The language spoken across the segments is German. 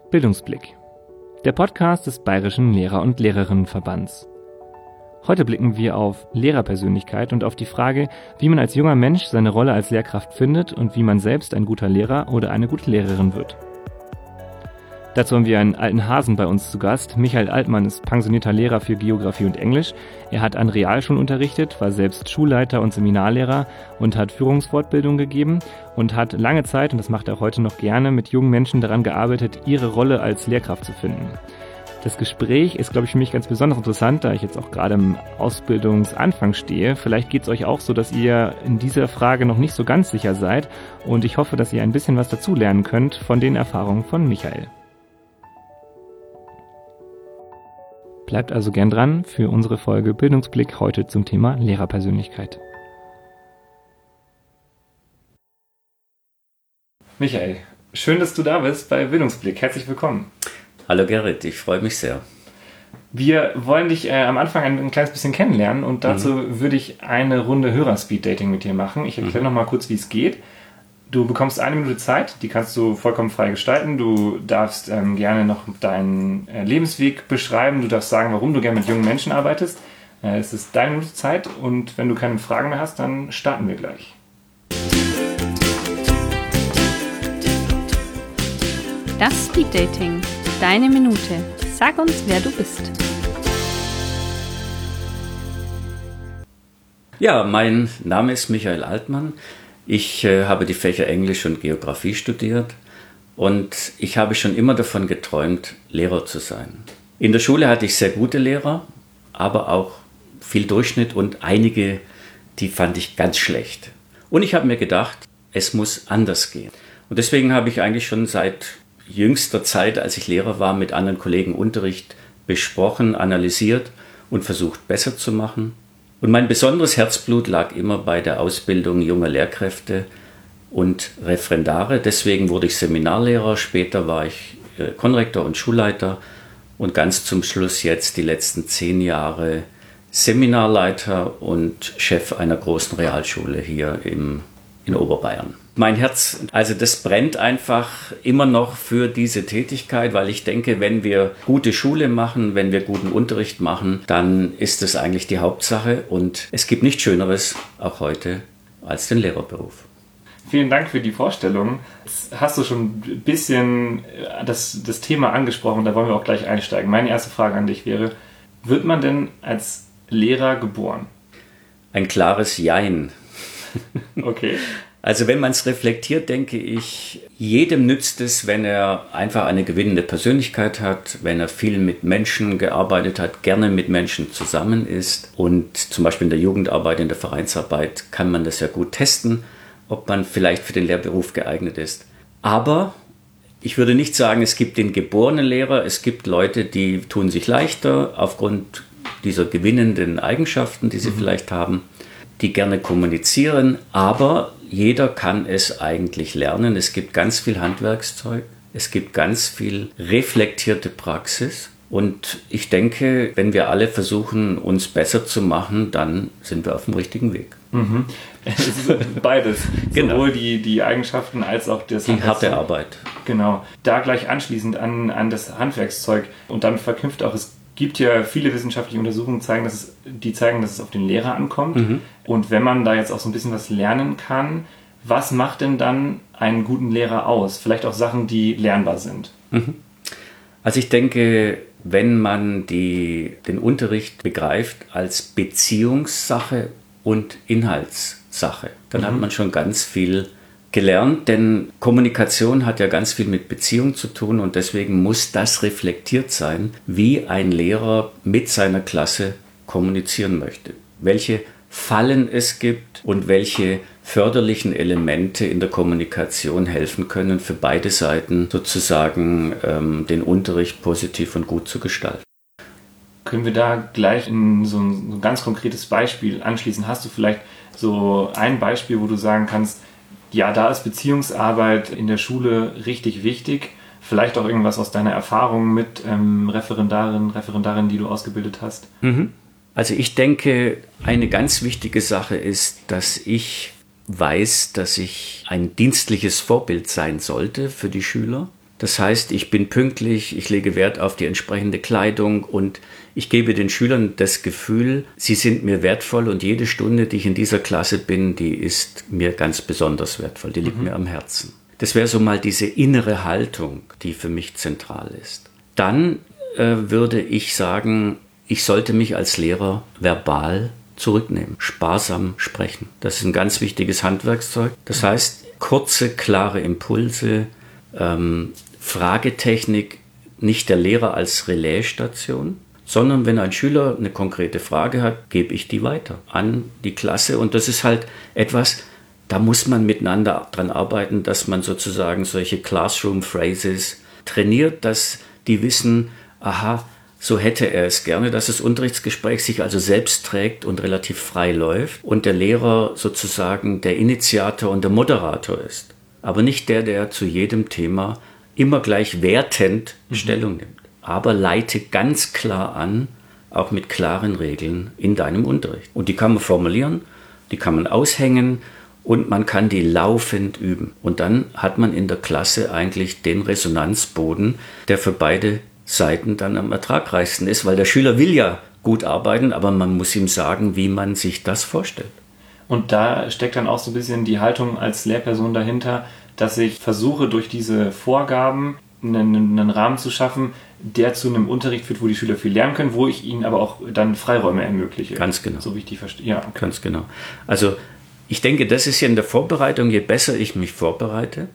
Bildungsblick, der Podcast des Bayerischen Lehrer- und Lehrerinnenverbands. Heute blicken wir auf Lehrerpersönlichkeit und auf die Frage, wie man als junger Mensch seine Rolle als Lehrkraft findet und wie man selbst ein guter Lehrer oder eine gute Lehrerin wird. Dazu haben wir einen alten Hasen bei uns zu Gast. Michael Altmann ist pensionierter Lehrer für Geografie und Englisch. Er hat an Realschulen unterrichtet, war selbst Schulleiter und Seminarlehrer und hat Führungsfortbildung gegeben und hat lange Zeit, und das macht er auch heute noch gerne, mit jungen Menschen daran gearbeitet, ihre Rolle als Lehrkraft zu finden. Das Gespräch ist, glaube ich, für mich ganz besonders interessant, da ich jetzt auch gerade im Ausbildungsanfang stehe. Vielleicht geht es euch auch so, dass ihr in dieser Frage noch nicht so ganz sicher seid und ich hoffe, dass ihr ein bisschen was dazulernen könnt von den Erfahrungen von Michael. Bleibt also gern dran für unsere Folge Bildungsblick heute zum Thema Lehrerpersönlichkeit. Michael, schön, dass du da bist bei Bildungsblick. Herzlich willkommen. Hallo Gerrit, ich freue mich sehr. Wir wollen dich am Anfang ein kleines bisschen kennenlernen und dazu würde ich eine Runde Hörer-Speed-Dating mit dir machen. Ich erkläre noch mal kurz, wie es geht. Du bekommst 1 Minute Zeit, die kannst du vollkommen frei gestalten. Du darfst gerne noch deinen Lebensweg beschreiben. Du darfst sagen, warum du gerne mit jungen Menschen arbeitest. Es ist deine Minute Zeit und wenn du keine Fragen mehr hast, dann starten wir gleich. Das Speed Dating. Deine Minute. Sag uns, wer du bist. Ja, mein Name ist Michael Altmann. Ich habe die Fächer Englisch und Geografie studiert und ich habe schon immer davon geträumt, Lehrer zu sein. In der Schule hatte ich sehr gute Lehrer, aber auch viel Durchschnitt und einige, die fand ich ganz schlecht. Und ich habe mir gedacht, es muss anders gehen. Und deswegen habe ich eigentlich schon seit jüngster Zeit, als ich Lehrer war, mit anderen Kollegen Unterricht besprochen, analysiert und versucht, besser zu machen. Und mein besonderes Herzblut lag immer bei der Ausbildung junger Lehrkräfte und Referendare. Deswegen wurde ich Seminarlehrer, später war ich Konrektor und Schulleiter und ganz zum Schluss jetzt die letzten 10 Jahre Seminarleiter und Chef einer großen Realschule hier in Oberbayern. Mein Herz, also das brennt einfach immer noch für diese Tätigkeit, weil ich denke, wenn wir gute Schule machen, wenn wir guten Unterricht machen, dann ist das eigentlich die Hauptsache und es gibt nichts Schöneres, auch heute, als den Lehrerberuf. Vielen Dank für die Vorstellung. Jetzt hast du schon ein bisschen das Thema angesprochen, da wollen wir auch gleich einsteigen. Meine erste Frage an dich wäre, wird man denn als Lehrer geboren? Ein klares Jein. Okay. Also wenn man es reflektiert, denke ich, jedem nützt es, wenn er einfach eine gewinnende Persönlichkeit hat, wenn er viel mit Menschen gearbeitet hat, gerne mit Menschen zusammen ist. Und zum Beispiel in der Jugendarbeit, in der Vereinsarbeit kann man das ja gut testen, ob man vielleicht für den Lehrberuf geeignet ist. Aber ich würde nicht sagen, es gibt den geborenen Lehrer. Es gibt Leute, die tun sich leichter aufgrund dieser gewinnenden Eigenschaften, die sie vielleicht haben, die gerne kommunizieren, aber jeder kann es eigentlich lernen. Es gibt ganz viel Handwerkszeug, es gibt ganz viel reflektierte Praxis und ich denke, wenn wir alle versuchen, uns besser zu machen, dann sind wir auf dem richtigen Weg. Mhm. Es ist beides, Genau. Sowohl die Eigenschaften als auch das Die harte Arbeit. Genau, da gleich anschließend an das Handwerkszeug und damit verknüpft auch, es gibt ja viele wissenschaftliche Untersuchungen, die zeigen, dass es auf den Lehrer ankommt. Mhm. Und wenn man da jetzt auch so ein bisschen was lernen kann, was macht denn dann einen guten Lehrer aus? Vielleicht auch Sachen, die lernbar sind. Mhm. Also ich denke, wenn man den Unterricht begreift als Beziehungssache und Inhaltssache, dann hat man schon ganz viel gelernt, denn Kommunikation hat ja ganz viel mit Beziehung zu tun und deswegen muss das reflektiert sein, wie ein Lehrer mit seiner Klasse kommunizieren möchte. Welche Fallen es gibt und welche förderlichen Elemente in der Kommunikation helfen können, für beide Seiten sozusagen den Unterricht positiv und gut zu gestalten. Können wir da gleich in so ein ganz konkretes Beispiel anschließen? Hast du vielleicht so ein Beispiel, wo du sagen kannst, ja, da ist Beziehungsarbeit in der Schule richtig wichtig. Vielleicht auch irgendwas aus deiner Erfahrung mit Referendarinnen, die du ausgebildet hast. Also ich denke, eine ganz wichtige Sache ist, dass ich weiß, dass ich ein dienstliches Vorbild sein sollte für die Schüler. Das heißt, ich bin pünktlich, ich lege Wert auf die entsprechende Kleidung und ich gebe den Schülern das Gefühl, sie sind mir wertvoll und jede Stunde, die ich in dieser Klasse bin, die ist mir ganz besonders wertvoll, die liegt mir am Herzen. Das wäre so mal diese innere Haltung, die für mich zentral ist. Dann würde ich sagen, ich sollte mich als Lehrer verbal zurücknehmen, sparsam sprechen. Das ist ein ganz wichtiges Handwerkszeug. Das heißt, kurze, klare Impulse, Fragetechnik, nicht der Lehrer als Relaisstation, sondern wenn ein Schüler eine konkrete Frage hat, gebe ich die weiter an die Klasse. Und das ist halt etwas, da muss man miteinander dran arbeiten, dass man sozusagen solche Classroom-Phrases trainiert, dass die wissen, aha, so hätte er es gerne, dass das Unterrichtsgespräch sich also selbst trägt und relativ frei läuft und der Lehrer sozusagen der Initiator und der Moderator ist. Aber nicht der zu jedem Thema immer gleich wertend Stellung nimmt. Aber leite ganz klar an, auch mit klaren Regeln in deinem Unterricht. Und die kann man formulieren, die kann man aushängen und man kann die laufend üben. Und dann hat man in der Klasse eigentlich den Resonanzboden, der für beide Seiten dann am ertragreichsten ist, weil der Schüler will ja gut arbeiten, aber man muss ihm sagen, wie man sich das vorstellt. Und da steckt dann auch so ein bisschen die Haltung als Lehrperson dahinter, dass ich versuche, durch diese Vorgaben einen Rahmen zu schaffen, der zu einem Unterricht führt, wo die Schüler viel lernen können, wo ich ihnen aber auch dann Freiräume ermögliche. Ganz genau. So wie ich die verstehe. Ja, okay. Ganz genau. Also ich denke, das ist ja in der Vorbereitung, je besser ich mich vorbereite,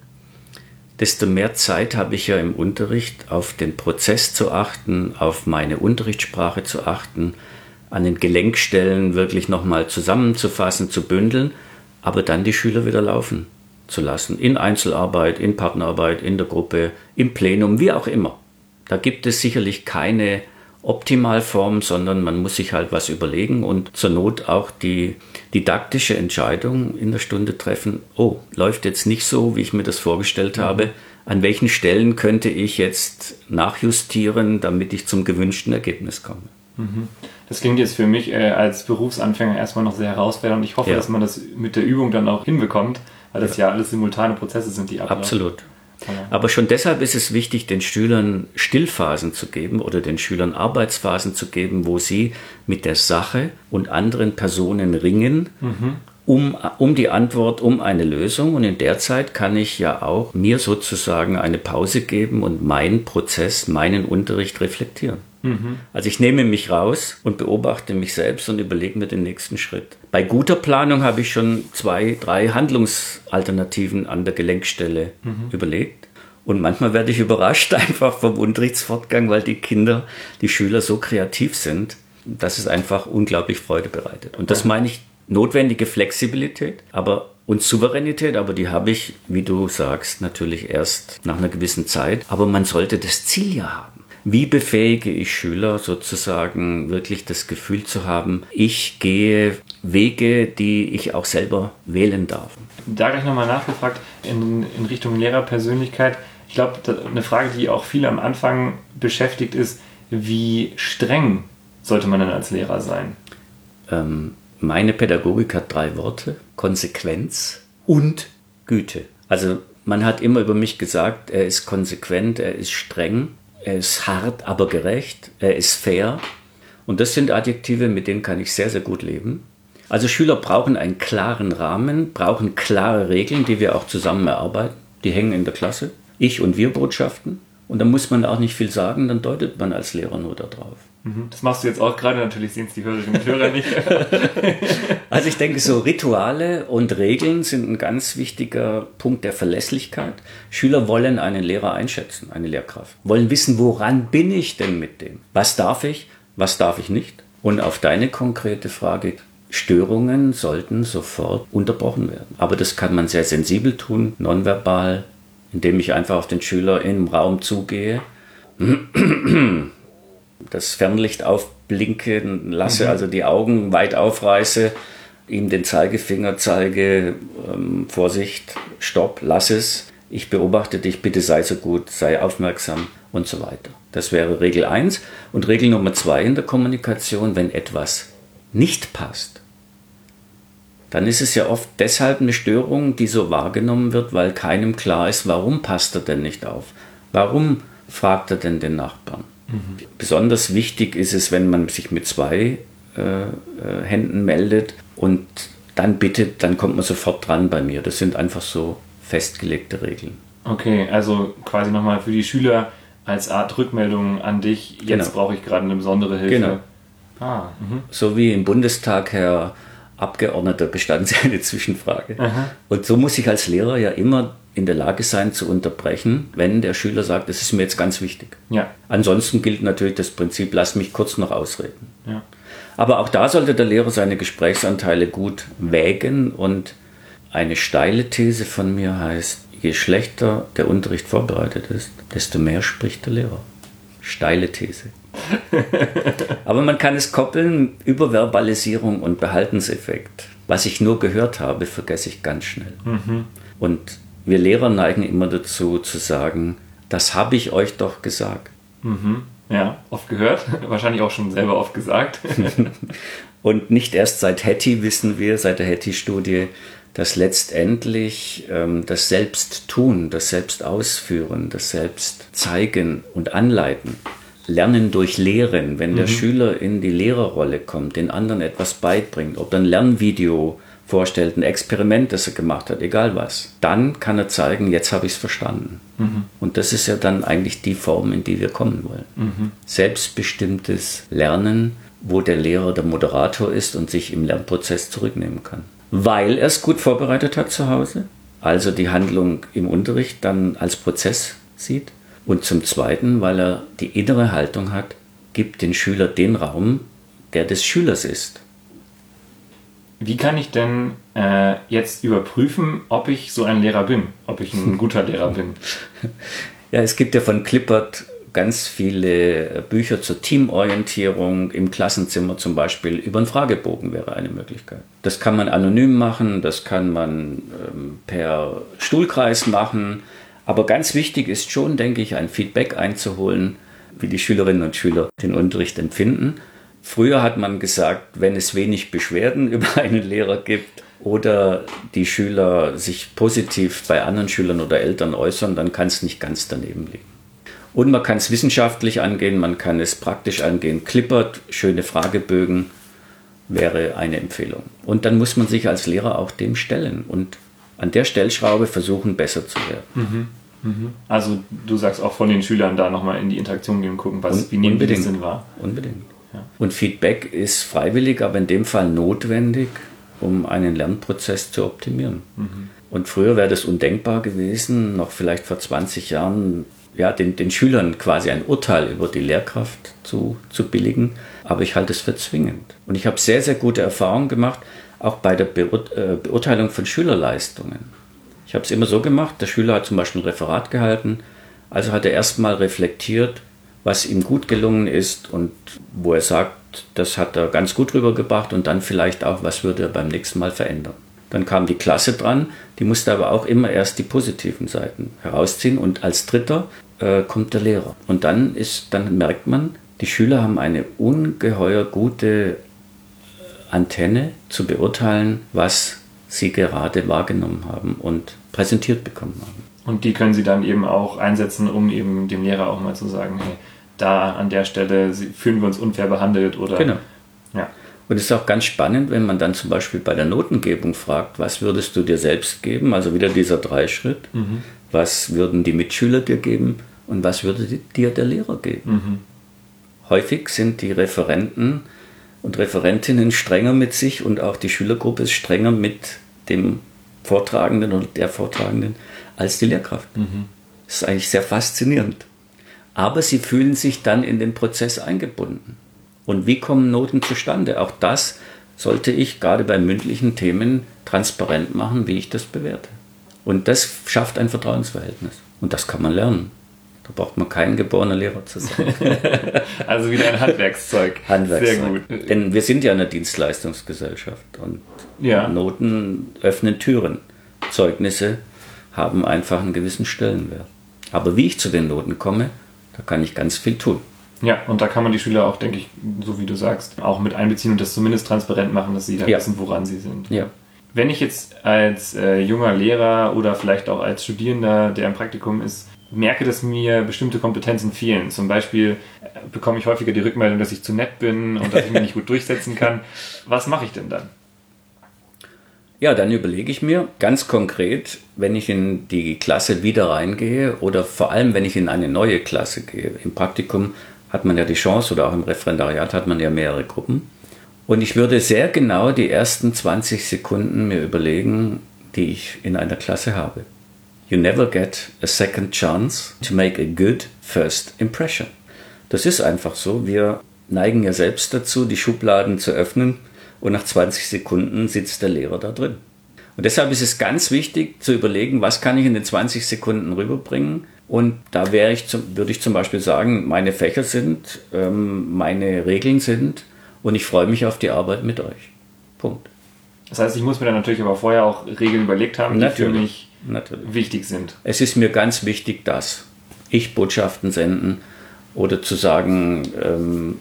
desto mehr Zeit habe ich ja im Unterricht, auf den Prozess zu achten, auf meine Unterrichtssprache zu achten, an den Gelenkstellen wirklich nochmal zusammenzufassen, zu bündeln, aber dann die Schüler wieder laufen zu lassen. In Einzelarbeit, in Partnerarbeit, in der Gruppe, im Plenum, wie auch immer. Da gibt es sicherlich keine Optimalform, sondern man muss sich halt was überlegen und zur Not auch die didaktische Entscheidung in der Stunde treffen. Oh, läuft jetzt nicht so, wie ich mir das vorgestellt habe. An welchen Stellen könnte ich jetzt nachjustieren, damit ich zum gewünschten Ergebnis komme? Das klingt jetzt für mich als Berufsanfänger erstmal noch sehr herausfordernd und ich hoffe, dass man das mit der Übung dann auch hinbekommt, weil das ja alles simultane Prozesse sind, die ablaufen. Absolut. Aber schon deshalb ist es wichtig, den Schülern Stillphasen zu geben oder den Schülern Arbeitsphasen zu geben, wo sie mit der Sache und anderen Personen ringen, um die Antwort, um eine Lösung. Und in der Zeit kann ich ja auch mir sozusagen eine Pause geben und meinen Prozess, meinen Unterricht reflektieren. Also ich nehme mich raus und beobachte mich selbst und überlege mir den nächsten Schritt. Bei guter Planung habe ich schon 2, 3 Handlungsalternativen an der Gelenkstelle überlegt. Und manchmal werde ich überrascht einfach vom Unterrichtsfortgang, weil die Schüler so kreativ sind, dass es einfach unglaublich Freude bereitet. Und das meine ich, notwendige Flexibilität und Souveränität, aber die habe ich, wie du sagst, natürlich erst nach einer gewissen Zeit. Aber man sollte das Ziel ja haben. Wie befähige ich Schüler sozusagen wirklich das Gefühl zu haben, ich gehe Wege, die ich auch selber wählen darf? Da gleich nochmal nachgefragt in Richtung Lehrerpersönlichkeit. Ich glaube, eine Frage, die auch viele am Anfang beschäftigt ist, wie streng sollte man denn als Lehrer sein? Meine Pädagogik hat 3 Worte: Konsequenz und Güte. Also man hat immer über mich gesagt, er ist konsequent, er ist streng. Er ist hart, aber gerecht. Er ist fair. Und das sind Adjektive, mit denen kann ich sehr, sehr gut leben. Also Schüler brauchen einen klaren Rahmen, brauchen klare Regeln, die wir auch zusammen erarbeiten. Die hängen in der Klasse. Ich- und Wir-Botschaften. Und da muss man auch nicht viel sagen, dann deutet man als Lehrer nur da drauf. Das machst du jetzt auch gerade, natürlich sehen es die Hörerinnen und Hörer nicht. Also ich denke, so Rituale und Regeln sind ein ganz wichtiger Punkt der Verlässlichkeit. Schüler wollen einen Lehrer einschätzen, eine Lehrkraft. Wollen wissen, woran bin ich denn mit dem? Was darf ich nicht? Und auf deine konkrete Frage, Störungen sollten sofort unterbrochen werden. Aber das kann man sehr sensibel tun, nonverbal, indem ich einfach auf den Schüler im Raum zugehe, das Fernlicht aufblinken lasse, also die Augen weit aufreiße, ihm den Zeigefinger zeige, Vorsicht, stopp, lass es, ich beobachte dich, bitte sei so gut, sei aufmerksam und so weiter. Das wäre Regel 1. Und Regel Nummer 2 in der Kommunikation, wenn etwas nicht passt, dann ist es ja oft deshalb eine Störung, die so wahrgenommen wird, weil keinem klar ist, warum passt er denn nicht auf. Warum fragt er denn den Nachbarn? Besonders wichtig ist es, wenn man sich mit 2 Händen meldet und dann bittet, dann kommt man sofort dran bei mir. Das sind einfach so festgelegte Regeln. Okay, also quasi nochmal für die Schüler als Art Rückmeldung an dich, jetzt brauche ich gerade eine besondere Hilfe. Genau. Mhm. So wie im Bundestag, Herr Abgeordneter, gestanden Sie eine Zwischenfrage. Aha. Und so muss ich als Lehrer ja immer in der Lage sein zu unterbrechen, wenn der Schüler sagt, das ist mir jetzt ganz wichtig. Ja. Ansonsten gilt natürlich das Prinzip, lass mich kurz noch ausreden. Ja. Aber auch da sollte der Lehrer seine Gesprächsanteile gut wägen und eine steile These von mir heißt, je schlechter der Unterricht vorbereitet ist, desto mehr spricht der Lehrer. Steile These. Aber man kann es koppeln über Verbalisierung und Behaltenseffekt. Was ich nur gehört habe, vergesse ich ganz schnell. Und wir Lehrer neigen immer dazu zu sagen, das habe ich euch doch gesagt. Ja, oft gehört, wahrscheinlich auch schon selber oft gesagt. Und nicht erst seit Hattie wissen wir, seit der Hattie-Studie, dass letztendlich das Selbsttun, das Selbstausführen, das Selbstzeigen und Anleiten, Lernen durch Lehren, wenn der Schüler in die Lehrerrolle kommt, den anderen etwas beibringt, ob er ein Lernvideo vorstellt, ein Experiment, das er gemacht hat, egal was, dann kann er zeigen, jetzt habe ich es verstanden. Und das ist ja dann eigentlich die Form, in die wir kommen wollen. Selbstbestimmtes Lernen, wo der Lehrer der Moderator ist und sich im Lernprozess zurücknehmen kann. Weil er es gut vorbereitet hat zu Hause, also die Handlung im Unterricht dann als Prozess sieht. Und zum Zweiten, weil er die innere Haltung hat, gibt den Schüler den Raum, der des Schülers ist. Wie kann ich denn jetzt überprüfen, ob ich so ein Lehrer bin, ob ich ein guter Lehrer bin? Ja, es gibt ja von Klippert ganz viele Bücher zur Teamorientierung, im Klassenzimmer zum Beispiel. Über einen Fragebogen wäre eine Möglichkeit. Das kann man anonym machen, das kann man per Stuhlkreis machen. Aber ganz wichtig ist schon, denke ich, ein Feedback einzuholen, wie die Schülerinnen und Schüler den Unterricht empfinden. Früher hat man gesagt, wenn es wenig Beschwerden über einen Lehrer gibt oder die Schüler sich positiv bei anderen Schülern oder Eltern äußern, dann kann es nicht ganz daneben liegen. Und man kann es wissenschaftlich angehen, man kann es praktisch angehen. Klippert, schöne Fragebögen wäre eine Empfehlung. Und dann muss man sich als Lehrer auch dem stellen und an der Stellschraube versuchen, besser zu werden. Also du sagst auch von den Schülern da nochmal in die Interaktion gehen und gucken, wie nehmen die das denn wahr? Unbedingt. Ja. Und Feedback ist freiwillig, aber in dem Fall notwendig, um einen Lernprozess zu optimieren. Und früher wäre das undenkbar gewesen, noch vielleicht vor 20 Jahren, ja, den Schülern quasi ein Urteil über die Lehrkraft zu billigen. Aber ich halte es für zwingend. Und ich habe sehr, sehr gute Erfahrungen gemacht, auch bei der Beurteilung von Schülerleistungen. Ich habe es immer so gemacht, der Schüler hat zum Beispiel ein Referat gehalten, also hat er erstmal reflektiert, was ihm gut gelungen ist und wo er sagt, das hat er ganz gut rübergebracht und dann vielleicht auch, was würde er beim nächsten Mal verändern. Dann kam die Klasse dran, die musste aber auch immer erst die positiven Seiten herausziehen und als Dritter kommt der Lehrer. Und dann merkt man, die Schüler haben eine ungeheuer gute Antenne zu beurteilen, was sie gerade wahrgenommen haben und präsentiert bekommen haben. Und die können sie dann eben auch einsetzen, um eben dem Lehrer auch mal zu sagen, hey, da an der Stelle fühlen wir uns unfair behandelt oder... Genau. Ja. Und es ist auch ganz spannend, wenn man dann zum Beispiel bei der Notengebung fragt, was würdest du dir selbst geben? Also wieder dieser 3-Schritt. Was würden die Mitschüler dir geben und was würde dir der Lehrer geben? Häufig sind die Referenten und Referentinnen strenger mit sich und auch die Schülergruppe ist strenger mit dem Vortragenden oder der Vortragenden als die Lehrkraft. Das ist eigentlich sehr faszinierend. Aber sie fühlen sich dann in den Prozess eingebunden. Und wie kommen Noten zustande? Auch das sollte ich gerade bei mündlichen Themen transparent machen, wie ich das bewerte. Und das schafft ein Vertrauensverhältnis. Und das kann man lernen. Da braucht man kein geborener Lehrer zu sein. Also wieder ein Handwerkszeug. Handwerkszeug. Sehr gut. Denn wir sind ja eine Dienstleistungsgesellschaft und Ja. Noten öffnen Türen. Zeugnisse haben einfach einen gewissen Stellenwert. Aber wie ich zu den Noten komme, da kann ich ganz viel tun. Ja, und da kann man die Schüler auch, denke ich, so wie du sagst, auch mit einbeziehen und das zumindest transparent machen, dass sie da wissen, woran sie sind. Ja. Wenn ich jetzt als junger Lehrer oder vielleicht auch als Studierender, der im Praktikum ist, merke, dass mir bestimmte Kompetenzen fehlen. Zum Beispiel bekomme ich häufiger die Rückmeldung, dass ich zu nett bin und dass ich mich nicht gut durchsetzen kann. Was mache ich denn dann? Ja, dann überlege ich mir ganz konkret, wenn ich in die Klasse wieder reingehe oder vor allem, wenn ich in eine neue Klasse gehe. Im Praktikum hat man ja die Chance oder auch im Referendariat hat man ja mehrere Gruppen. Und ich würde sehr genau die ersten 20 Sekunden mir überlegen, die ich in einer Klasse habe. You never get a second chance to make a good first impression. Das ist einfach so. Wir neigen ja selbst dazu, die Schubladen zu öffnen. Und nach 20 Sekunden sitzt der Lehrer da drin. Und deshalb ist es ganz wichtig zu überlegen, was kann ich in den 20 Sekunden rüberbringen. Und da würde ich zum Beispiel sagen, meine Fächer sind, meine Regeln sind und ich freue mich auf die Arbeit mit euch. Punkt. Das heißt, ich muss mir dann natürlich aber vorher auch Regeln überlegt haben, die für mich wichtig sind. Es ist mir ganz wichtig, dass ich Botschaften senden oder zu sagen,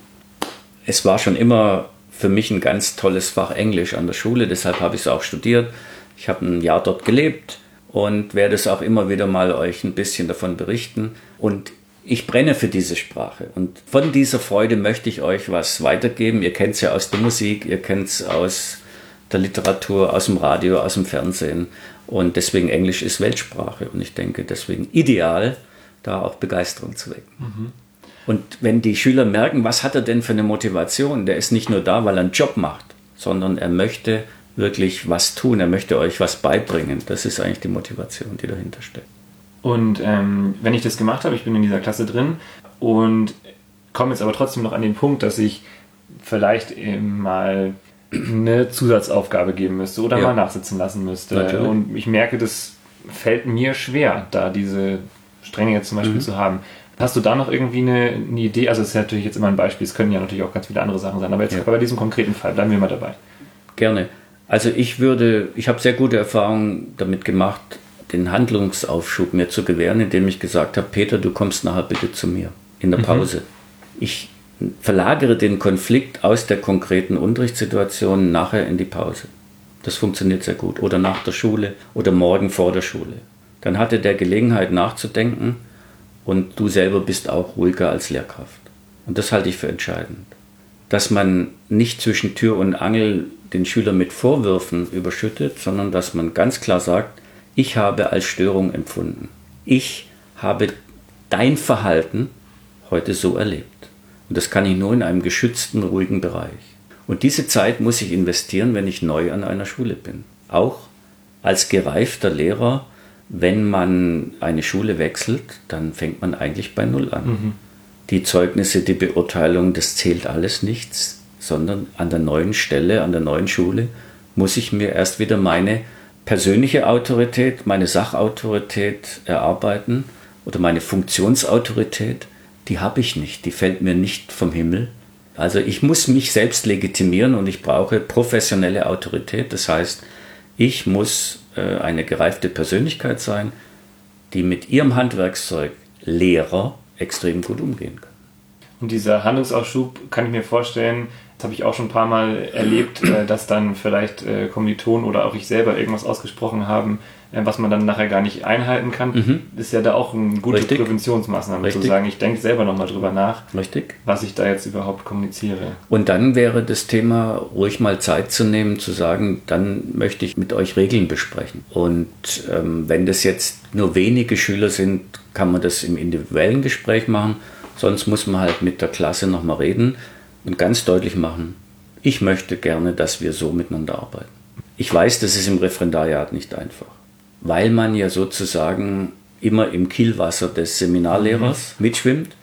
es war schon immer für mich ein ganz tolles Fach Englisch an der Schule, deshalb habe ich es auch studiert. Ich habe ein Jahr dort gelebt und werde es auch immer wieder mal euch ein bisschen davon berichten. Und ich brenne für diese Sprache und von dieser Freude möchte ich euch was weitergeben. Ihr kennt es ja aus der Musik, ihr kennt es aus der Literatur, aus dem Radio, aus dem Fernsehen und deswegen Englisch ist Weltsprache und ich denke deswegen ideal, da auch Begeisterung zu wecken. Mhm. Und wenn die Schüler merken, was hat er denn für eine Motivation, der ist nicht nur da, weil er einen Job macht, sondern er möchte wirklich was tun, er möchte euch was beibringen. Das ist eigentlich die Motivation, die dahinter steckt. Und wenn ich das gemacht habe, ich bin in dieser Klasse drin und komme jetzt aber trotzdem noch an den Punkt, dass ich vielleicht mal eine Zusatzaufgabe geben müsste oder mal nachsitzen lassen müsste. Natürlich. Und ich merke, das fällt mir schwer, da diese Strenge jetzt zum Beispiel zu haben. Hast du da noch irgendwie eine Idee? Also es ist natürlich jetzt immer ein Beispiel, es können ja natürlich auch ganz viele andere Sachen sein, aber jetzt bei diesem konkreten Fall, bleiben wir mal dabei. Gerne. Also ich habe sehr gute Erfahrungen damit gemacht, den Handlungsaufschub mir zu gewähren, indem ich gesagt habe, Peter, du kommst nachher bitte zu mir in der Pause. Ich verlagere den Konflikt aus der konkreten Unterrichtssituation nachher in die Pause. Das funktioniert sehr gut. Oder nach der Schule oder morgen vor der Schule. Dann hatte der Gelegenheit nachzudenken und du selber bist auch ruhiger als Lehrkraft. Und das halte ich für entscheidend. Dass man nicht zwischen Tür und Angel den Schüler mit Vorwürfen überschüttet, sondern dass man ganz klar sagt, ich habe als Störung empfunden. Ich habe dein Verhalten heute so erlebt. Und das kann ich nur in einem geschützten, ruhigen Bereich. Und diese Zeit muss ich investieren, wenn ich neu an einer Schule bin. Auch als gereifter Lehrer, wenn man eine Schule wechselt, dann fängt man eigentlich bei Null an. Mhm. Die Zeugnisse, die Beurteilung, das zählt alles nichts, sondern an der neuen Stelle, an der neuen Schule muss ich mir erst wieder meine persönliche Autorität, meine Sachautorität erarbeiten oder meine Funktionsautorität. Die habe ich nicht, die fällt mir nicht vom Himmel. Also ich muss mich selbst legitimieren und ich brauche professionelle Autorität. Das heißt, ich muss eine gereifte Persönlichkeit sein, die mit ihrem Handwerkszeug Lehrer extrem gut umgehen kann. Und dieser Handlungsaufschub kann ich mir vorstellen, das habe ich auch schon ein paar Mal erlebt, dass dann vielleicht Kommilitonen oder auch ich selber irgendwas ausgesprochen haben, was man dann nachher gar nicht einhalten kann. Mhm. Ist ja da auch eine gute Präventionsmaßnahme zu sagen, ich denke selber nochmal drüber nach, was ich da jetzt überhaupt kommuniziere. Und dann wäre das Thema, ruhig mal Zeit zu nehmen, zu sagen, dann möchte ich mit euch Regeln besprechen. Und wenn das jetzt nur wenige Schüler sind, kann man das im individuellen Gespräch machen. Sonst muss man halt mit der Klasse nochmal reden und ganz deutlich machen, ich möchte gerne, dass wir so miteinander arbeiten. Ich weiß, das ist im Referendariat nicht einfach, weil man ja sozusagen immer im Kielwasser des Seminarlehrers mitschwimmt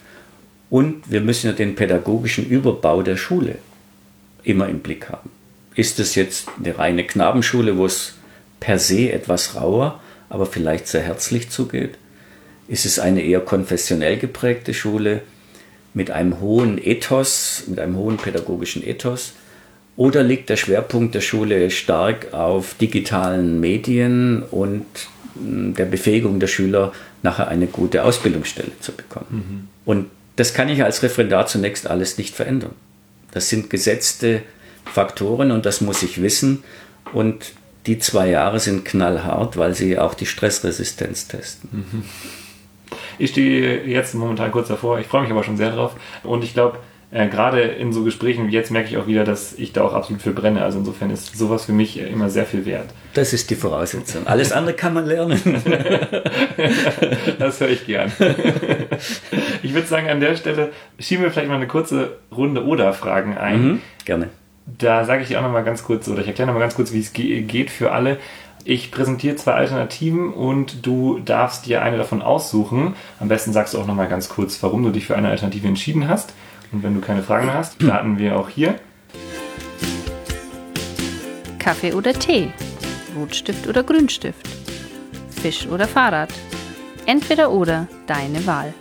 und wir müssen ja den pädagogischen Überbau der Schule immer im Blick haben. Ist es jetzt eine reine Knabenschule, wo es per se etwas rauer, aber vielleicht sehr herzlich zugeht? Ist es eine eher konfessionell geprägte Schule mit einem hohen Ethos, mit einem hohen pädagogischen Ethos? Oder liegt der Schwerpunkt der Schule stark auf digitalen Medien und der Befähigung der Schüler, nachher eine gute Ausbildungsstelle zu bekommen? Mhm. Und das kann ich als Referendar zunächst alles nicht verändern. Das sind gesetzte Faktoren und das muss ich wissen. Und die 2 Jahre sind knallhart, weil sie auch die Stressresistenz testen. Mhm. Ich stehe jetzt momentan kurz davor, ich freue mich aber schon sehr drauf. Und ich glaube, gerade in so Gesprächen wie jetzt merke ich auch wieder, dass ich da auch absolut für brenne. Also insofern ist sowas für mich immer sehr viel wert. Das ist die Voraussetzung. Alles andere kann man lernen. Das höre ich gern. Ich würde sagen, an der Stelle schieben wir vielleicht mal eine kurze Runde Oder-Fragen ein. Gerne. Da sage ich dir auch nochmal ganz kurz, oder ich erkläre nochmal ganz kurz, wie es geht für alle. Ich präsentiere 2 Alternativen und du darfst dir eine davon aussuchen. Am besten sagst du auch nochmal ganz kurz, warum du dich für eine Alternative entschieden hast. Und wenn du keine Fragen mehr hast, starten wir auch hier. Kaffee oder Tee? Rotstift oder Grünstift? Fisch oder Fahrrad? Entweder oder, deine Wahl.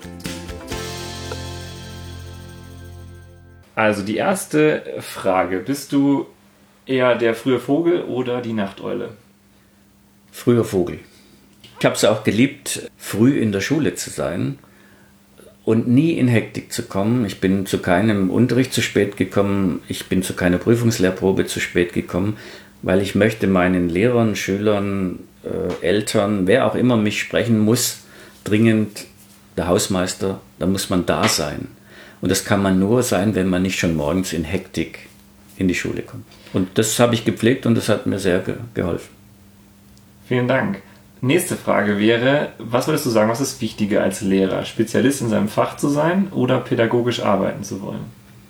Also die erste Frage. Bist du eher der frühe Vogel oder die Nachteule? Früher Vogel. Ich habe es auch geliebt, früh in der Schule zu sein und nie in Hektik zu kommen. Ich bin zu keinem Unterricht zu spät gekommen. Ich bin zu keiner Prüfungslehrprobe zu spät gekommen, weil ich möchte meinen Lehrern, Schülern, Eltern, wer auch immer mich sprechen muss, dringend, der Hausmeister, da muss man da sein. Und das kann man nur sein, wenn man nicht schon morgens in Hektik in die Schule kommt. Und das habe ich gepflegt und das hat mir sehr geholfen. Vielen Dank. Nächste Frage wäre, was würdest du sagen, was ist wichtiger als Lehrer? Spezialist in seinem Fach zu sein oder pädagogisch arbeiten zu wollen?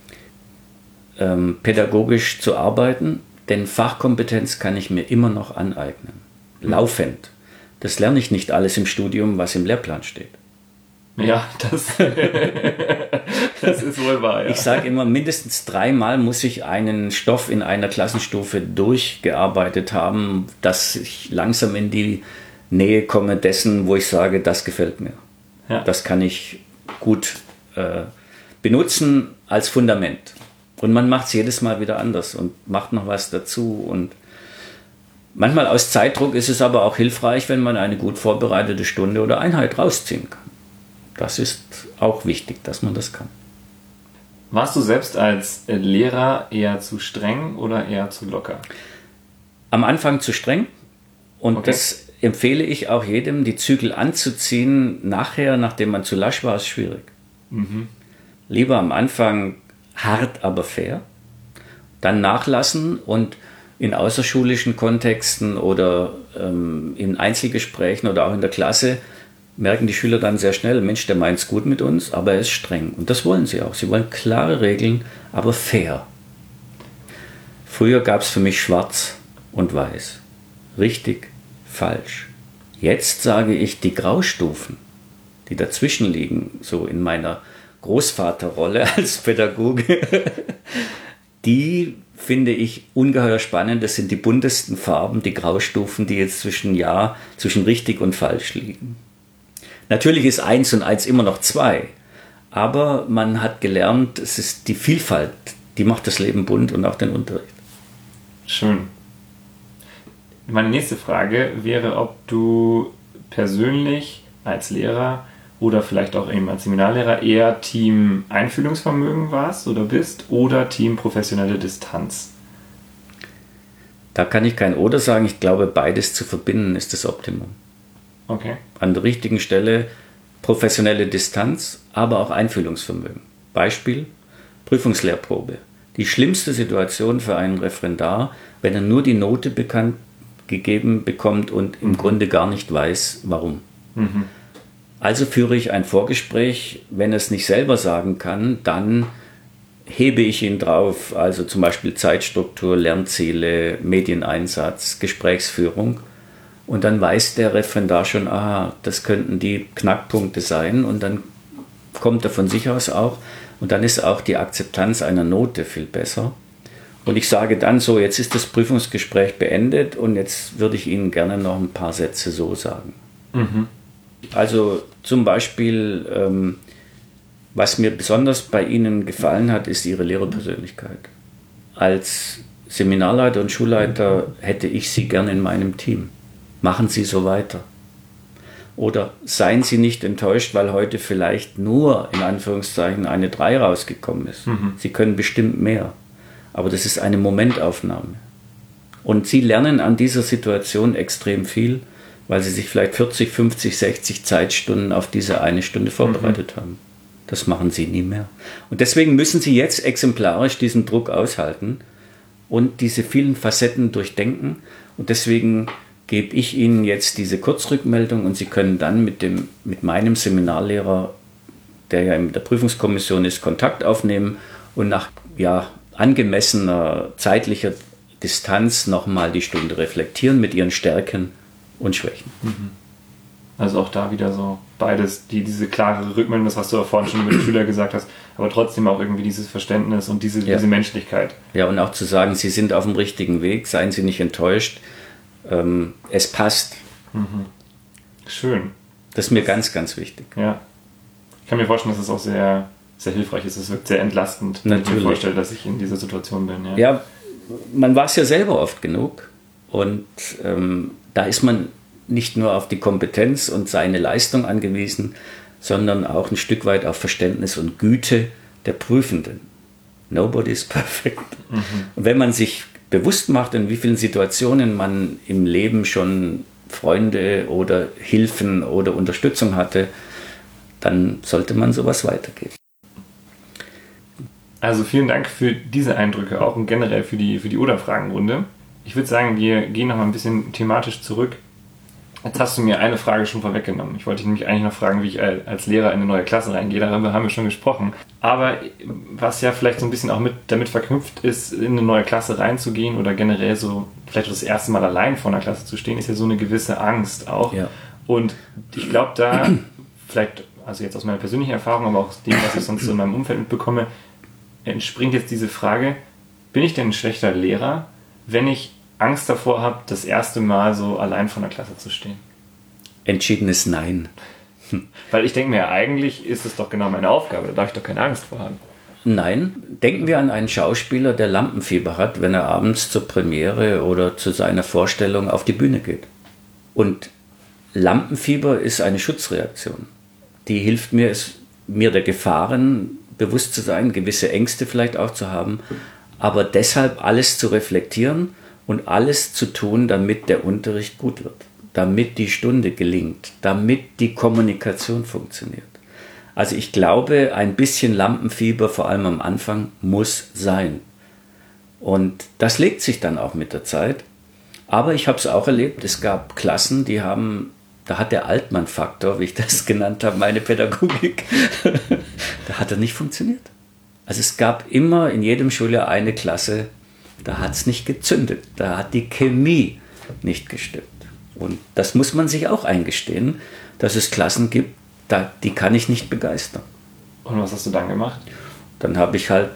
Pädagogisch zu arbeiten, denn Fachkompetenz kann ich mir immer noch aneignen. Laufend. Das lerne ich nicht alles im Studium, was im Lehrplan steht. Ja, das ist wohl wahr. Ja. Ich sage immer, mindestens 3-mal muss ich einen Stoff in einer Klassenstufe durchgearbeitet haben, dass ich langsam in die Nähe komme dessen, wo ich sage, das gefällt mir. Ja. Das kann ich gut benutzen als Fundament. Und man macht es jedes Mal wieder anders und macht noch was dazu. Und manchmal aus Zeitdruck ist es aber auch hilfreich, wenn man eine gut vorbereitete Stunde oder Einheit rausziehen kann. Das ist auch wichtig, dass man das kann. Warst du selbst als Lehrer eher zu streng oder eher zu locker? Am Anfang zu streng. Und okay. Das empfehle ich auch jedem, die Zügel anzuziehen. Nachher, nachdem man zu lasch war, ist schwierig. Lieber am Anfang hart, aber fair. Dann nachlassen und in außerschulischen Kontexten oder in Einzelgesprächen oder auch in der Klasse merken die Schüler dann sehr schnell, Mensch, der meint es gut mit uns, aber er ist streng. Und das wollen sie auch. Sie wollen klare Regeln, aber fair. Früher gab es für mich schwarz und weiß. Richtig, falsch. Jetzt sage ich, die Graustufen, die dazwischen liegen, so in meiner Großvaterrolle als Pädagoge, die finde ich ungeheuer spannend. Das sind die buntesten Farben, die Graustufen, die jetzt zwischen richtig und falsch liegen. Natürlich ist 1 und 1 immer noch 2, aber man hat gelernt, es ist die Vielfalt, die macht das Leben bunt und auch den Unterricht. Schön. Meine nächste Frage wäre, ob du persönlich als Lehrer oder vielleicht auch eben als Seminarlehrer eher Team Einfühlungsvermögen warst oder bist oder Team professionelle Distanz. Da kann ich kein Oder sagen. Ich glaube, beides zu verbinden ist das Optimum. Okay. An der richtigen Stelle professionelle Distanz, aber auch Einfühlungsvermögen. Beispiel, Prüfungslehrprobe. Die schlimmste Situation für einen Referendar, wenn er nur die Note bekannt gegeben bekommt und im Grunde gar nicht weiß, warum. Also führe ich ein Vorgespräch. Wenn er es nicht selber sagen kann, dann hebe ich ihn drauf, also zum Beispiel Zeitstruktur, Lernziele, Medieneinsatz, Gesprächsführung. Und dann weiß der Referendar schon, aha, das könnten die Knackpunkte sein. Und dann kommt er von sich aus auch. Und dann ist auch die Akzeptanz einer Note viel besser. Und ich sage dann so, jetzt ist das Prüfungsgespräch beendet und jetzt würde ich Ihnen gerne noch ein paar Sätze so sagen. Also zum Beispiel, was mir besonders bei Ihnen gefallen hat, ist Ihre Lehrerpersönlichkeit. Als Seminarleiter und Schulleiter hätte ich Sie gerne in meinem Team. Machen Sie so weiter. Oder seien Sie nicht enttäuscht, weil heute vielleicht nur, in Anführungszeichen, eine 3 rausgekommen ist. Sie können bestimmt mehr. Aber das ist eine Momentaufnahme. Und Sie lernen an dieser Situation extrem viel, weil sie sich vielleicht 40, 50, 60 Zeitstunden auf diese eine Stunde vorbereitet haben. Das machen sie nie mehr. Und deswegen müssen sie jetzt exemplarisch diesen Druck aushalten und diese vielen Facetten durchdenken. Und deswegen gebe ich Ihnen jetzt diese Kurzrückmeldung und Sie können dann mit meinem Seminarlehrer, der ja in der Prüfungskommission ist, Kontakt aufnehmen und nach angemessener zeitlicher Distanz nochmal die Stunde reflektieren mit Ihren Stärken und Schwächen. Also auch da wieder so beides, diese klare Rückmeldung, das was du auch vorhin schon über die Schüler gesagt hast, aber trotzdem auch irgendwie dieses Verständnis und diese Menschlichkeit. Ja, und auch zu sagen, Sie sind auf dem richtigen Weg, seien Sie nicht enttäuscht, es passt. Schön. Das ist mir ganz, ganz wichtig. Ja. Ich kann mir vorstellen, dass es auch sehr, sehr hilfreich ist. Es wirkt sehr entlastend, wenn ich mir vorstelle, dass ich in dieser Situation bin. Ja, man war es ja selber oft genug und da ist man nicht nur auf die Kompetenz und seine Leistung angewiesen, sondern auch ein Stück weit auf Verständnis und Güte der Prüfenden. Nobody is perfect. Und wenn man sich bewusst macht, in wie vielen Situationen man im Leben schon Freunde oder Hilfen oder Unterstützung hatte, dann sollte man sowas weitergeben. Also vielen Dank für diese Eindrücke auch und generell für die Oder-Fragenrunde. Ich würde sagen, wir gehen noch mal ein bisschen thematisch zurück. Jetzt hast du mir eine Frage schon vorweggenommen. Ich wollte dich nämlich eigentlich noch fragen, wie ich als Lehrer in eine neue Klasse reingehe. Darüber haben wir schon gesprochen. Aber was ja vielleicht so ein bisschen auch damit verknüpft ist, in eine neue Klasse reinzugehen oder generell so vielleicht das erste Mal allein vor einer Klasse zu stehen, ist ja so eine gewisse Angst auch. Ja. Und ich glaube da, vielleicht, also jetzt aus meiner persönlichen Erfahrung, aber auch aus dem, was ich sonst so in meinem Umfeld mitbekomme, entspringt jetzt diese Frage, bin ich denn ein schlechter Lehrer, wenn ich Angst davor habe, das erste Mal so allein vor einer Klasse zu stehen? Entschiedenes Nein. Weil ich denke mir, eigentlich ist es doch genau meine Aufgabe, da darf ich doch keine Angst vor haben. Nein, denken wir an einen Schauspieler, der Lampenfieber hat, wenn er abends zur Premiere oder zu seiner Vorstellung auf die Bühne geht. Und Lampenfieber ist eine Schutzreaktion. Die hilft mir der Gefahren bewusst zu sein, gewisse Ängste vielleicht auch zu haben, aber deshalb alles zu reflektieren und alles zu tun, damit der Unterricht gut wird, damit die Stunde gelingt, damit die Kommunikation funktioniert. Also ich glaube, ein bisschen Lampenfieber, vor allem am Anfang, muss sein. Und das legt sich dann auch mit der Zeit. Aber ich habe es auch erlebt, es gab Klassen, da hat der Altmann-Faktor, wie ich das genannt habe, meine Pädagogik, da hat er nicht funktioniert. Also es gab immer in jedem Schuljahr eine Klasse, da hat es nicht gezündet, da hat die Chemie nicht gestimmt. Und das muss man sich auch eingestehen, dass es Klassen gibt, die kann ich nicht begeistern. Und was hast du dann gemacht? Dann habe ich halt,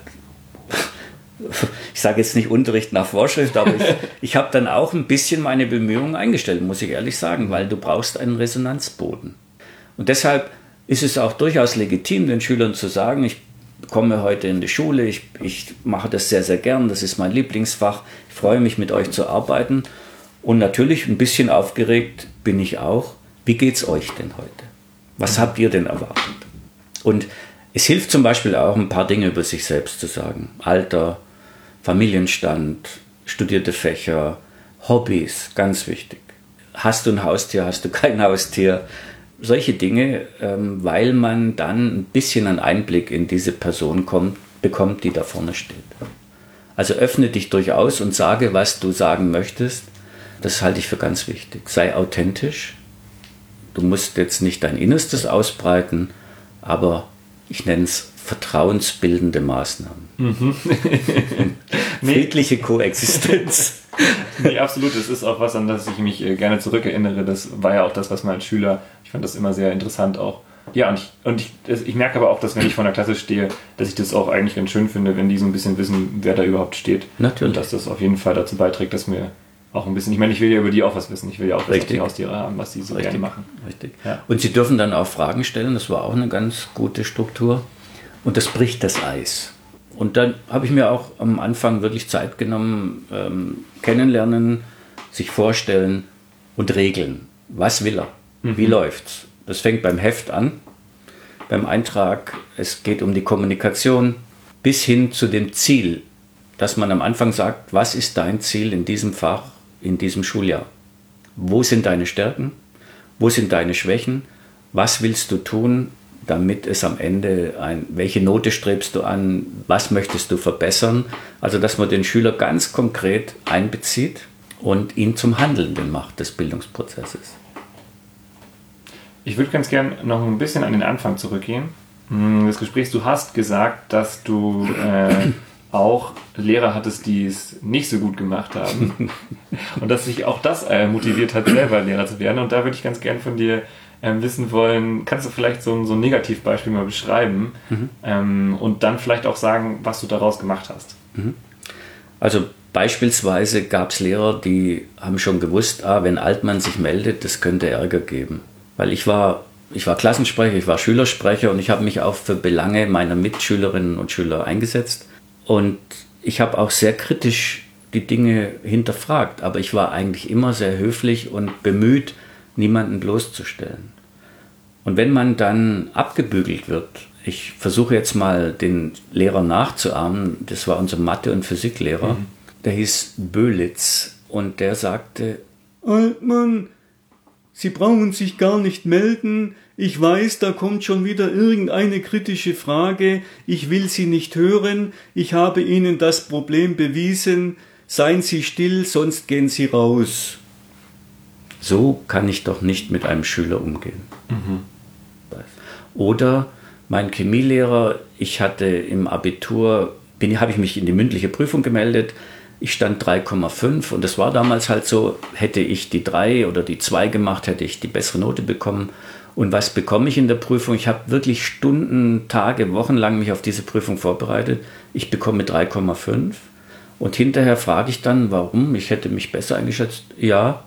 ich sage jetzt nicht Unterricht nach Vorschrift, aber ich habe dann auch ein bisschen meine Bemühungen eingestellt, muss ich ehrlich sagen, weil du brauchst einen Resonanzboden. Und deshalb ist es auch durchaus legitim, den Schülern zu sagen, ich komme heute in die Schule, ich mache das sehr, sehr gern, das ist mein Lieblingsfach, ich freue mich, mit euch zu arbeiten. Und natürlich ein bisschen aufgeregt bin ich auch. Wie geht's euch denn heute? Was habt ihr denn erwartet? Und es hilft zum Beispiel auch, ein paar Dinge über sich selbst zu sagen. Alter, Familienstand, studierte Fächer, Hobbys, ganz wichtig. Hast du ein Haustier, hast du kein Haustier? Solche Dinge, weil man dann ein bisschen einen Einblick in diese Person bekommt, die da vorne steht. Also öffne dich durchaus und sage, was du sagen möchtest. Das halte ich für ganz wichtig. Sei authentisch. Du musst jetzt nicht dein Innerstes ausbreiten, aber ich nenne es vertrauensbildende Maßnahmen. Friedliche Koexistenz. Nee, absolut. Das ist auch was, an das ich mich gerne zurückerinnere. Das war ja auch das, was man als Schüler, ich fand das immer sehr interessant auch. Ja, ich merke aber auch, dass wenn ich vor einer Klasse stehe, dass ich das auch eigentlich ganz schön finde, wenn die so ein bisschen wissen, wer da überhaupt steht. Natürlich. Und dass das auf jeden Fall dazu beiträgt, dass mir auch ein bisschen, ich meine, ich will ja über die auch was wissen. Ich will ja auch was auf die Haustiere haben, was die so gerne machen. Richtig. Ja. Und sie dürfen dann auch Fragen stellen. Das war auch eine ganz gute Struktur. Und das bricht das Eis. Und dann habe ich mir auch am Anfang wirklich Zeit genommen, kennenlernen, sich vorstellen und regeln. Was will er? Wie läuft's? Das fängt beim Heft an, beim Eintrag. Es geht um die Kommunikation bis hin zu dem Ziel, dass man am Anfang sagt, was ist dein Ziel in diesem Fach, in diesem Schuljahr? Wo sind deine Stärken? Wo sind deine Schwächen? Was willst du tun, damit es am Ende welche Note strebst du an? Was möchtest du verbessern? Also, dass man den Schüler ganz konkret einbezieht und ihn zum Handelnden macht des Bildungsprozesses. Ich würde ganz gern noch ein bisschen an den Anfang zurückgehen. Des Gesprächs, du hast gesagt, dass du auch Lehrer hattest, die es nicht so gut gemacht haben und dass sich auch das motiviert hat, selber Lehrer zu werden. Und da würde ich ganz gern von dir wissen wollen, kannst du vielleicht so ein Negativbeispiel mal beschreiben und dann vielleicht auch sagen, was du daraus gemacht hast? Also beispielsweise gab es Lehrer, die haben schon gewusst, wenn Altmann sich meldet, das könnte Ärger geben. Weil ich war Klassensprecher, ich war Schülersprecher und ich habe mich auch für Belange meiner Mitschülerinnen und Schüler eingesetzt. Und ich habe auch sehr kritisch die Dinge hinterfragt, aber ich war eigentlich immer sehr höflich und bemüht, niemanden bloßzustellen. Und wenn man dann abgebügelt wird, ich versuche jetzt mal den Lehrer nachzuahmen, das war unser Mathe- und Physiklehrer, der hieß Böhlitz und der sagte, Altmann, Sie brauchen sich gar nicht melden. Ich weiß, da kommt schon wieder irgendeine kritische Frage. Ich will Sie nicht hören. Ich habe Ihnen das Problem bewiesen. Seien Sie still, sonst gehen Sie raus. So kann ich doch nicht mit einem Schüler umgehen. Oder mein Chemielehrer, ich hatte im Abitur, habe ich mich in die mündliche Prüfung gemeldet. Ich stand 3,5 und das war damals halt so, hätte ich die 3 oder die 2 gemacht, hätte ich die bessere Note bekommen. Und was bekomme ich in der Prüfung? Ich habe wirklich Stunden, Tage, Wochen lang mich auf diese Prüfung vorbereitet. Ich bekomme 3,5 und hinterher frage ich dann, warum? Ich hätte mich besser eingeschätzt. Ja,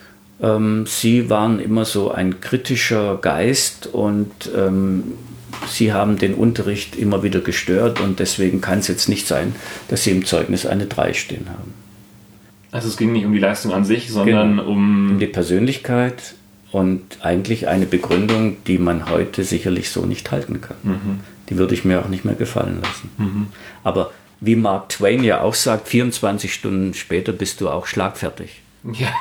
Sie waren immer so ein kritischer Geist und Sie haben den Unterricht immer wieder gestört und deswegen kann es jetzt nicht sein, dass Sie im Zeugnis eine 3 stehen haben. Also es ging nicht um die Leistung an sich, sondern um die Persönlichkeit und eigentlich eine Begründung, die man heute sicherlich so nicht halten kann. Die würde ich mir auch nicht mehr gefallen lassen. Aber wie Mark Twain ja auch sagt, 24 Stunden später bist du auch schlagfertig. Ja.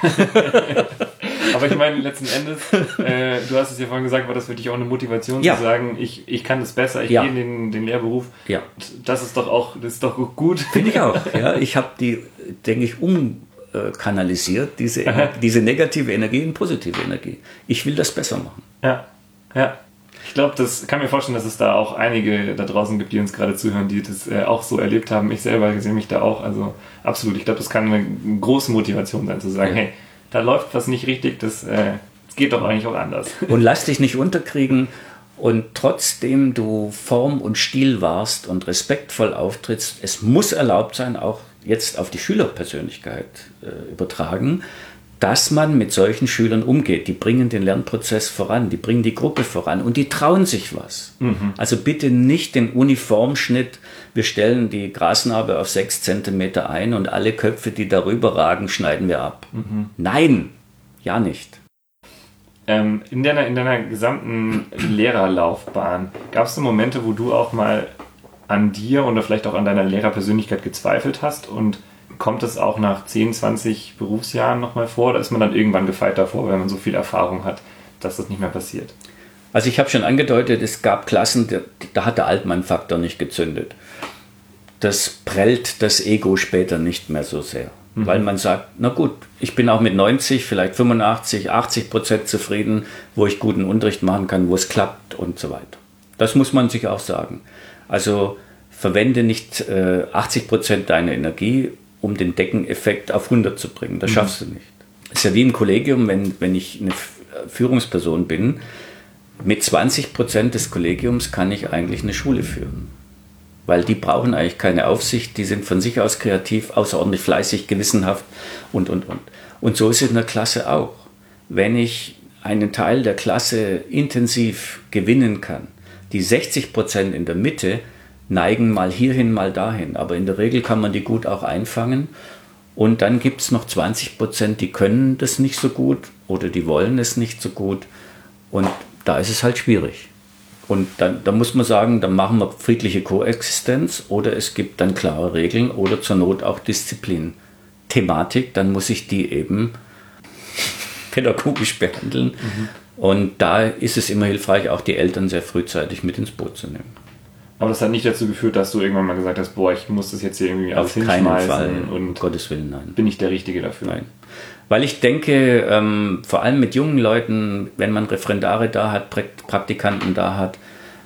Aber ich meine, letzten Endes, du hast es ja vorhin gesagt, war das für dich auch eine Motivation zu sagen, ich kann das besser, ich gehe in den Lehrberuf. Ja. Das ist doch gut. Finde ich auch. Ja, ich habe die, denke ich, umkanalisiert, diese negative Energie in positive Energie. Ich will das besser machen. Ja. Ich glaube, das kann mir vorstellen, dass es da auch einige da draußen gibt, die uns gerade zuhören, die das auch so erlebt haben. Ich selber sehe mich da auch, also absolut. Ich glaube, das kann eine große Motivation sein, zu sagen, hey, da läuft was nicht richtig, das geht doch eigentlich auch anders. Und lass dich nicht unterkriegen und trotzdem du Form und Stil warst und respektvoll auftrittst, es muss erlaubt sein, auch jetzt auf die Schülerpersönlichkeit übertragen, dass man mit solchen Schülern umgeht. Die bringen den Lernprozess voran, die bringen die Gruppe voran und die trauen sich was. Also bitte nicht den Uniformschnitt, wir stellen die Grasnarbe auf 6 Zentimeter ein und alle Köpfe, die darüber ragen, schneiden wir ab. Nein, ja nicht. In deiner gesamten Lehrerlaufbahn, gab es so Momente, wo du auch mal an dir oder vielleicht auch an deiner Lehrerpersönlichkeit gezweifelt hast und kommt es auch nach 10, 20 Berufsjahren nochmal vor oder ist man dann irgendwann gefeit davor, wenn man so viel Erfahrung hat, dass das nicht mehr passiert? Also ich habe schon angedeutet, es gab Klassen, da hat der Altmann-Faktor nicht gezündet. Das prellt das Ego später nicht mehr so sehr. Weil man sagt, na gut, ich bin auch mit 90, vielleicht 85, 80% zufrieden, wo ich guten Unterricht machen kann, wo es klappt und so weiter. Das muss man sich auch sagen. Also verwende nicht 80% deiner Energie, um den Deckeneffekt auf 100 zu bringen. Das schaffst du nicht. Es ist ja wie im Kollegium, wenn ich eine Führungsperson bin, mit 20% des Kollegiums kann ich eigentlich eine Schule führen. Weil die brauchen eigentlich keine Aufsicht, die sind von sich aus kreativ, außerordentlich fleißig, gewissenhaft und. Und so ist es in der Klasse auch. Wenn ich einen Teil der Klasse intensiv gewinnen kann, die 60% in der Mitte neigen mal hierhin, mal dahin. Aber in der Regel kann man die gut auch einfangen. Und dann gibt es noch 20%, die können das nicht so gut oder die wollen es nicht so gut. Und da ist es halt schwierig. Und dann muss man sagen, dann machen wir friedliche Koexistenz oder es gibt dann klare Regeln oder zur Not auch Disziplin. Thematik, dann muss ich die eben pädagogisch behandeln Und da ist es immer hilfreich, auch die Eltern sehr frühzeitig mit ins Boot zu nehmen. Aber das hat nicht dazu geführt, dass du irgendwann mal gesagt hast, boah, ich muss das jetzt hier irgendwie alles hinschmeißen. Auf keinen Fall, und um Gottes Willen, nein. Bin ich der Richtige dafür? Nein. Weil ich denke, vor allem mit jungen Leuten, wenn man Referendare da hat, Praktikanten da hat,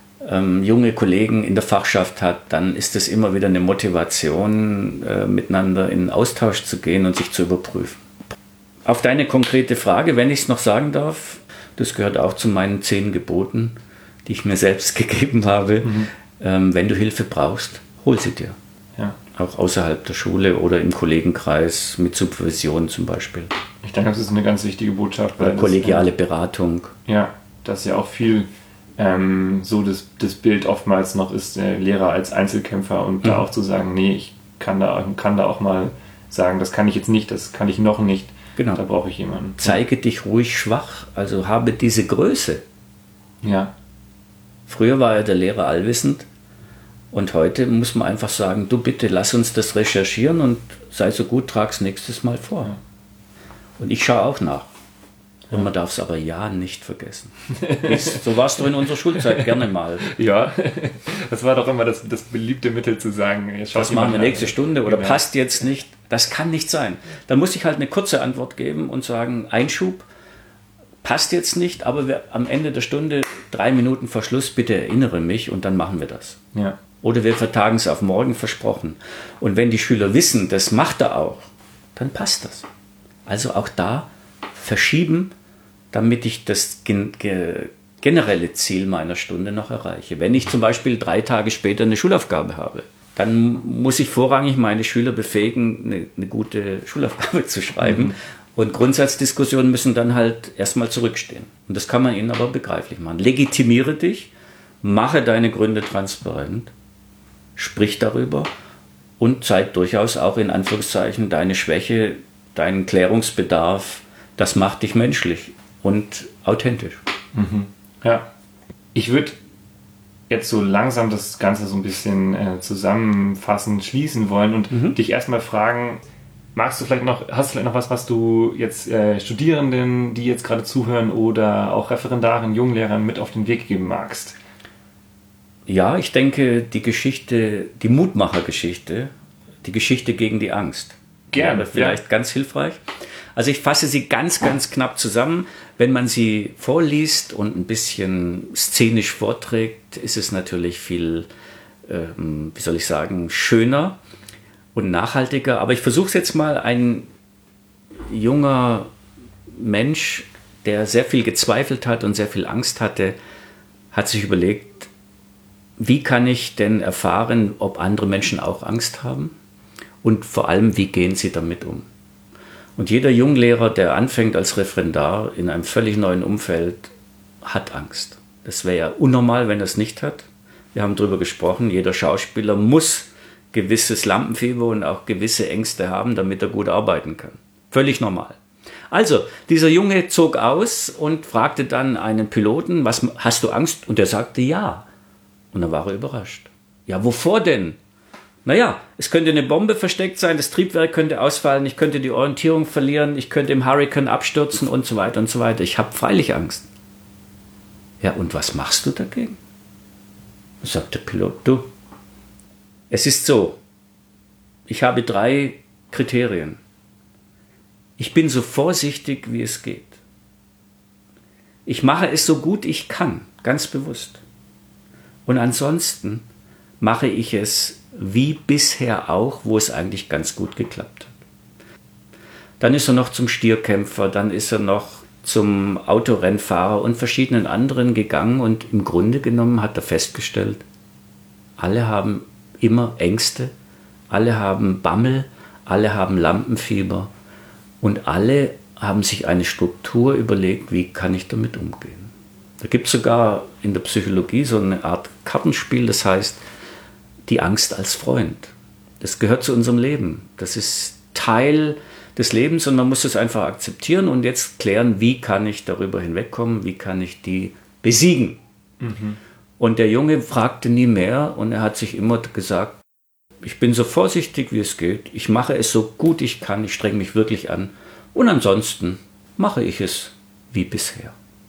junge Kollegen in der Fachschaft hat, dann ist es immer wieder eine Motivation, miteinander in Austausch zu gehen und sich zu überprüfen. Auf deine konkrete Frage, wenn ich es noch sagen darf, das gehört auch zu meinen 10 Geboten, die ich mir selbst gegeben habe. Wenn du Hilfe brauchst, hol sie dir. Ja. Auch außerhalb der Schule oder im Kollegenkreis mit Supervision zum Beispiel. Ich denke, das ist eine ganz wichtige Botschaft. Oder kollegiale Beratung. Ja, das ist ja auch viel so das Bild oftmals noch ist, der Lehrer als Einzelkämpfer und da auch zu sagen, nee, ich kann da auch mal sagen, das kann ich jetzt nicht, das kann ich noch nicht. Genau. Da brauche ich jemanden. Zeige dich ruhig schwach, also habe diese Größe. Ja. Früher war ja der Lehrer allwissend und heute muss man einfach sagen, du bitte lass uns das recherchieren und sei so gut, trag's nächstes Mal vor. Ja. Und ich schaue auch nach. Und man darf es aber ja nicht vergessen. So warst du in unserer Schulzeit gerne mal. Ja, das war doch immer das beliebte Mittel zu sagen. Das machen wir nächste Stunde oder passt jetzt nicht. Das kann nicht sein. Dann muss ich halt eine kurze Antwort geben und sagen, Einschub, passt jetzt nicht, aber am Ende der Stunde 3 Minuten vor Schluss, bitte erinnere mich und dann machen wir das. Ja. Oder wir vertagen es auf morgen, versprochen. Und wenn die Schüler wissen, das macht er auch, dann passt das. Also auch da verschieben, damit ich das generelle Ziel meiner Stunde noch erreiche. Wenn ich zum Beispiel 3 Tage später eine Schulaufgabe habe, dann muss ich vorrangig meine Schüler befähigen, eine gute Schulaufgabe zu schreiben. Und Grundsatzdiskussionen müssen dann halt erstmal zurückstehen. Und das kann man ihnen aber begreiflich machen. Legitimiere dich, mache deine Gründe transparent, sprich darüber und zeig durchaus auch in Anführungszeichen deine Schwäche, deinen Klärungsbedarf. Das macht dich menschlich und authentisch. Ja, ich würde jetzt so langsam das Ganze so ein bisschen zusammenfassend schließen wollen und dich erstmal fragen, hast du vielleicht noch was du jetzt Studierenden, die jetzt gerade zuhören oder auch Referendaren, Junglehrern mit auf den Weg geben magst? Ja, ich denke, die Mutmachergeschichte, die Geschichte gegen die Angst. Gerne. Vielleicht ganz hilfreich. Also ich fasse sie ganz, ganz knapp zusammen. Wenn man sie vorliest und ein bisschen szenisch vorträgt, ist es natürlich viel, schöner und nachhaltiger. Aber ich versuche es jetzt mal. Ein junger Mensch, der sehr viel gezweifelt hat und sehr viel Angst hatte, hat sich überlegt, wie kann ich denn erfahren, ob andere Menschen auch Angst haben? Und vor allem, wie gehen sie damit um? Und jeder Junglehrer, der anfängt als Referendar in einem völlig neuen Umfeld, hat Angst. Das wäre ja unnormal, wenn er es nicht hat. Wir haben darüber gesprochen, jeder Schauspieler muss gewisses Lampenfieber und auch gewisse Ängste haben, damit er gut arbeiten kann. Völlig normal. Also, dieser Junge zog aus und fragte dann einen Piloten, hast du Angst? Und der sagte ja. Und dann war er überrascht. Ja, wovor denn? Naja, es könnte eine Bombe versteckt sein, das Triebwerk könnte ausfallen, ich könnte die Orientierung verlieren, ich könnte im Hurrikan abstürzen und so weiter und so weiter. Ich habe freilich Angst. Ja, und was machst du dagegen? Sagt der Pilot, du, es ist so, ich habe 3 Kriterien. Ich bin so vorsichtig, wie es geht. Ich mache es so gut ich kann, ganz bewusst. Und ansonsten mache ich es wie bisher auch, wo es eigentlich ganz gut geklappt hat. Dann ist er noch zum Stierkämpfer, dann ist er noch zum Autorennfahrer und verschiedenen anderen gegangen und im Grunde genommen hat er festgestellt, alle haben immer Ängste, alle haben Bammel, alle haben Lampenfieber und alle haben sich eine Struktur überlegt, wie kann ich damit umgehen. Da gibt es sogar in der Psychologie so eine Art Kartenspiel, das heißt, die Angst als Freund. Das gehört zu unserem Leben. Das ist Teil des Lebens und man muss es einfach akzeptieren und jetzt klären, wie kann ich darüber hinwegkommen, wie kann ich die besiegen. Und der Junge fragte nie mehr und er hat sich immer gesagt, ich bin so vorsichtig, wie es geht, ich mache es so gut ich kann, ich strenge mich wirklich an und ansonsten mache ich es wie bisher.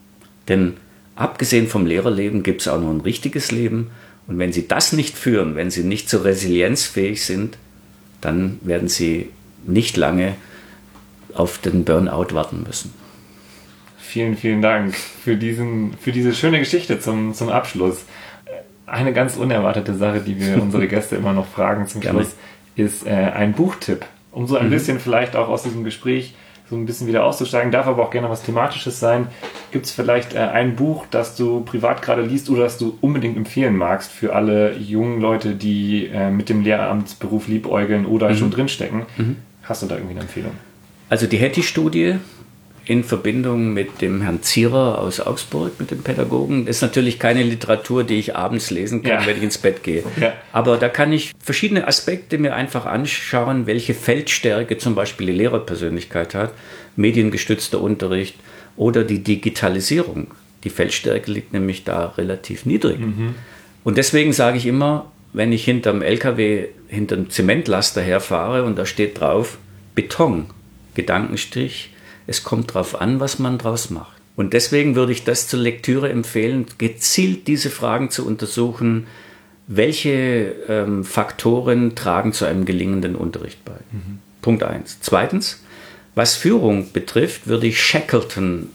Denn abgesehen vom Lehrerleben gibt es auch noch ein richtiges Leben. Und wenn Sie das nicht führen, wenn Sie nicht so resilienzfähig sind, dann werden Sie nicht lange auf den Burnout warten müssen. Vielen, vielen Dank für diese schöne Geschichte zum Abschluss. Eine ganz unerwartete Sache, die wir unsere Gäste immer noch fragen zum Schluss, ist ein Buchtipp, um so ein bisschen vielleicht auch aus diesem Gespräch so ein bisschen wieder auszusteigen, darf aber auch gerne was Thematisches sein. Gibt es vielleicht ein Buch, das du privat gerade liest oder das du unbedingt empfehlen magst für alle jungen Leute, die mit dem Lehramtsberuf liebäugeln oder schon drinstecken? Hast du da irgendwie eine Empfehlung? Also die Hattie-Studie in Verbindung mit dem Herrn Zierer aus Augsburg, mit dem Pädagogen, ist natürlich keine Literatur, die ich abends lesen kann, wenn ich ins Bett gehe. Ja. Aber da kann ich verschiedene Aspekte mir einfach anschauen, welche Feldstärke zum Beispiel die Lehrerpersönlichkeit hat, mediengestützter Unterricht oder die Digitalisierung. Die Feldstärke liegt nämlich da relativ niedrig. Und deswegen sage ich immer, wenn ich hinterm LKW, hinterm Zementlaster herfahre und da steht drauf Beton, Gedankenstrich, es kommt drauf an, was man draus macht. Und deswegen würde ich das zur Lektüre empfehlen, gezielt diese Fragen zu untersuchen, welche Faktoren tragen zu einem gelingenden Unterricht bei. Punkt 1. Zweitens, was Führung betrifft, würde ich Shackleton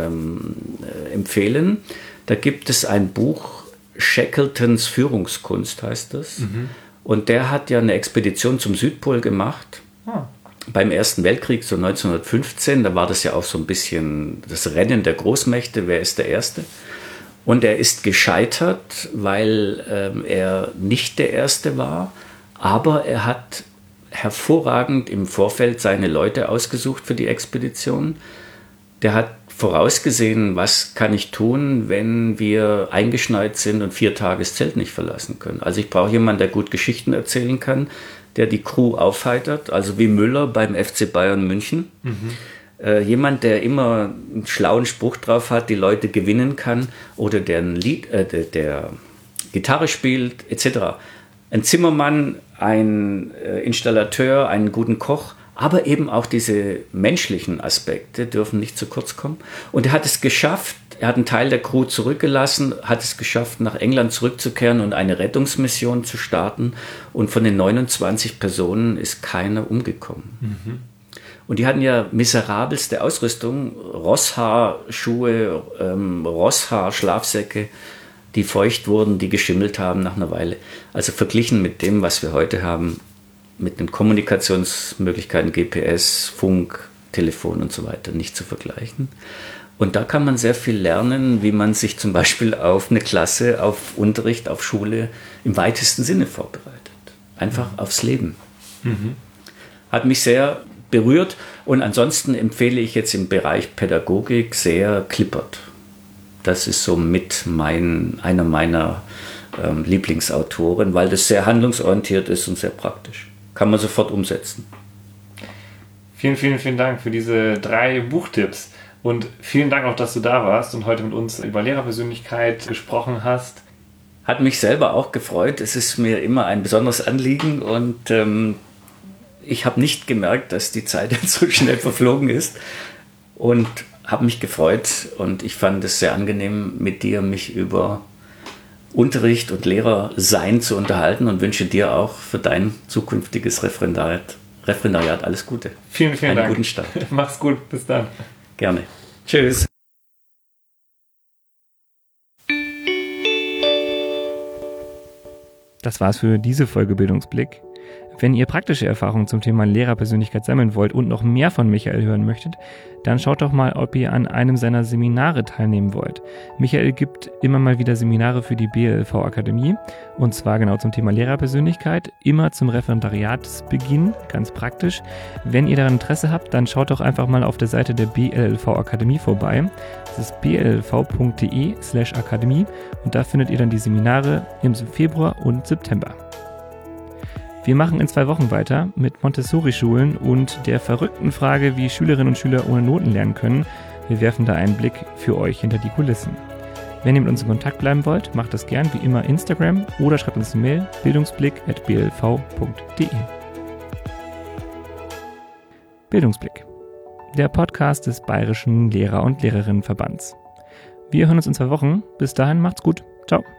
empfehlen. Da gibt es ein Buch, Shackletons Führungskunst heißt das. Und der hat ja eine Expedition zum Südpol gemacht. Beim Ersten Weltkrieg, so 1915, da war das ja auch so ein bisschen das Rennen der Großmächte, wer ist der Erste? Und er ist gescheitert, weil er nicht der Erste war, aber er hat hervorragend im Vorfeld seine Leute ausgesucht für die Expedition. Der hat vorausgesehen, was kann ich tun, wenn wir eingeschneit sind und 4 Tage das Zelt nicht verlassen können. Also ich brauche jemanden, der gut Geschichten erzählen kann, der die Crew aufheitert, also wie Müller beim FC Bayern München. Jemand, der immer einen schlauen Spruch drauf hat, die Leute gewinnen kann oder der der Gitarre spielt, etc. Ein Zimmermann, ein Installateur, einen guten Koch, aber eben auch diese menschlichen Aspekte dürfen nicht zu kurz kommen. Und er hat es geschafft, er hat einen Teil der Crew zurückgelassen, hat es geschafft, nach England zurückzukehren und eine Rettungsmission zu starten. Und von den 29 Personen ist keiner umgekommen. Und die hatten ja miserabelste Ausrüstung, Rosshaar-Schuhe, Rosshaar-Schlafsäcke, die feucht wurden, die geschimmelt haben nach einer Weile. Also verglichen mit dem, was wir heute haben, mit den Kommunikationsmöglichkeiten, GPS, Funk, Telefon und so weiter, nicht zu vergleichen. Und da kann man sehr viel lernen, wie man sich zum Beispiel auf eine Klasse, auf Unterricht, auf Schule im weitesten Sinne vorbereitet. Einfach aufs Leben. Hat mich sehr berührt und ansonsten empfehle ich jetzt im Bereich Pädagogik sehr Klippert. Das ist so mit einer meiner Lieblingsautoren, weil das sehr handlungsorientiert ist und sehr praktisch. Kann man sofort umsetzen. Vielen, vielen, vielen Dank für diese 3 Buchtipps. Und vielen Dank auch, dass du da warst und heute mit uns über Lehrerpersönlichkeit gesprochen hast. Hat mich selber auch gefreut. Es ist mir immer ein besonderes Anliegen und ich habe nicht gemerkt, dass die Zeit jetzt so schnell verflogen ist und habe mich gefreut und ich fand es sehr angenehm, mit dir mich über Unterricht und Lehrersein zu unterhalten und wünsche dir auch für dein zukünftiges Referendariat alles Gute. Vielen, vielen Dank. Einen guten Start. Mach's gut. Bis dann. Gerne. Tschüss. Das war's für diese Folge Bildungsblick. Wenn ihr praktische Erfahrungen zum Thema Lehrerpersönlichkeit sammeln wollt und noch mehr von Michael hören möchtet, dann schaut doch mal, ob ihr an einem seiner Seminare teilnehmen wollt. Michael gibt immer mal wieder Seminare für die BLV Akademie und zwar genau zum Thema Lehrerpersönlichkeit, immer zum Referendariatsbeginn, ganz praktisch. Wenn ihr daran Interesse habt, dann schaut doch einfach mal auf der Seite der BLV Akademie vorbei. Das ist blv.de/akademie und da findet ihr dann die Seminare im Februar und September. Wir machen in 2 Wochen weiter mit Montessori-Schulen und der verrückten Frage, wie Schülerinnen und Schüler ohne Noten lernen können. Wir werfen da einen Blick für euch hinter die Kulissen. Wenn ihr mit uns in Kontakt bleiben wollt, macht das gern wie immer Instagram oder schreibt uns eine Mail bildungsblick@blv.de. Bildungsblick, der Podcast des Bayerischen Lehrer- und Lehrerinnenverbands. Wir hören uns in 2 Wochen. Bis dahin, macht's gut. Ciao.